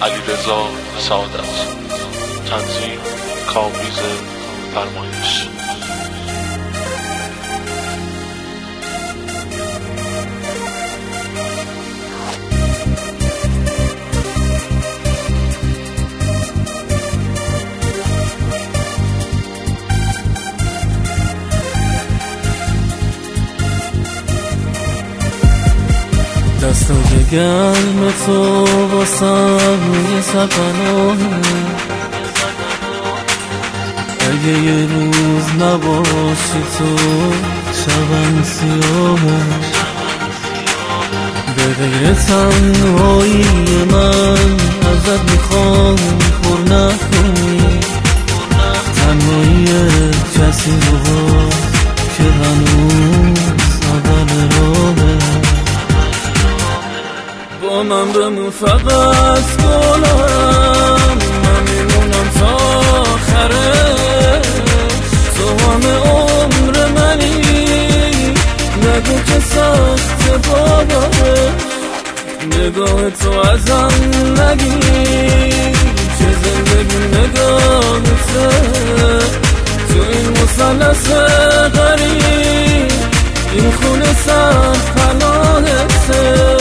علیرضا سعادت. تنظیم کاویز فرمایش. دستای گرم تو واسم روی سپناهه، اگه یه روز نباشی تو شبم سیاهه. به غیر تنهایی من ازت میخوام پر نکنی، تنهایی کسی رو که هنوز اول راهه. با من بمون فقط گلم، من میمونم تا آخرش. تو همه عمر منی، نگو که سخت باباش. نگاه تو ازم نگیر که زندگی نگاهته، تو این مثلث غریب این خونه سخت حلالته.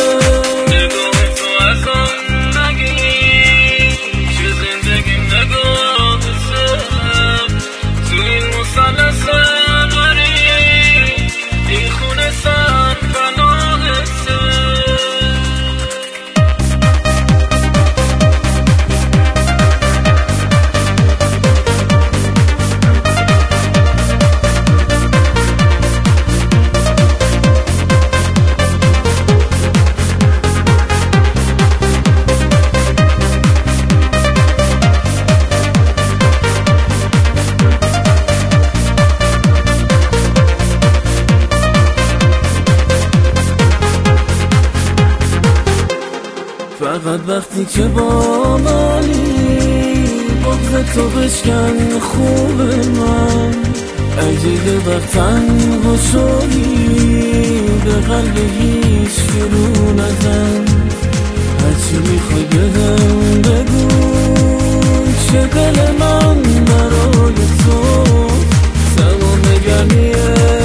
فقط وقتی که با منی، بغض تو بشکن خوب من. اگه یه وقت تنها شدی، به قلب هیچ فرو نزن. هرچی میخوای بهم بگو، چه دل من برای تو تمام گرمی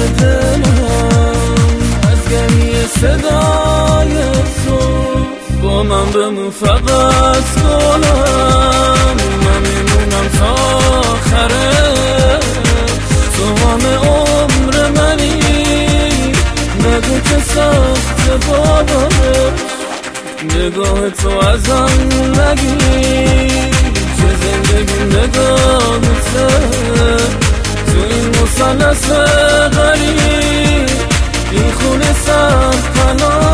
دلم از گرمی صدای تو. با من بمون فقط گلم، من میمونم تا آخرش. تو همه عمر منی، نگو که سخت باباش. نگاه تو ازم نگیر که زندگی نگاهته، تو این مثلث غریب این خونه سخت